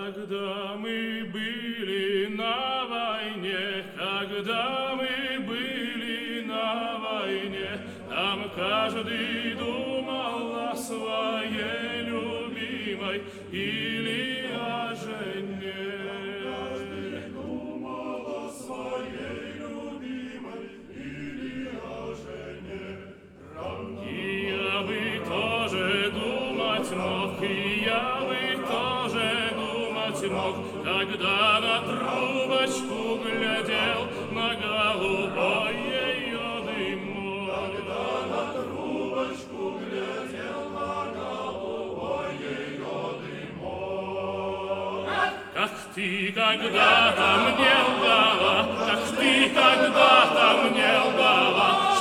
Когда мы были на войне, когда мы были на войне, там каждый думал о своей любимой или о жене. Каждый думал о своей любимой или о жене. И я бы тоже думать мог, и я бы тоже думать мог, когда на трубочку глядел на голубой ее дымок. Когда на трубочку глядел на голубой ее дымок. Как ты когда-то мне лгала, как ты когда-то мне лгала,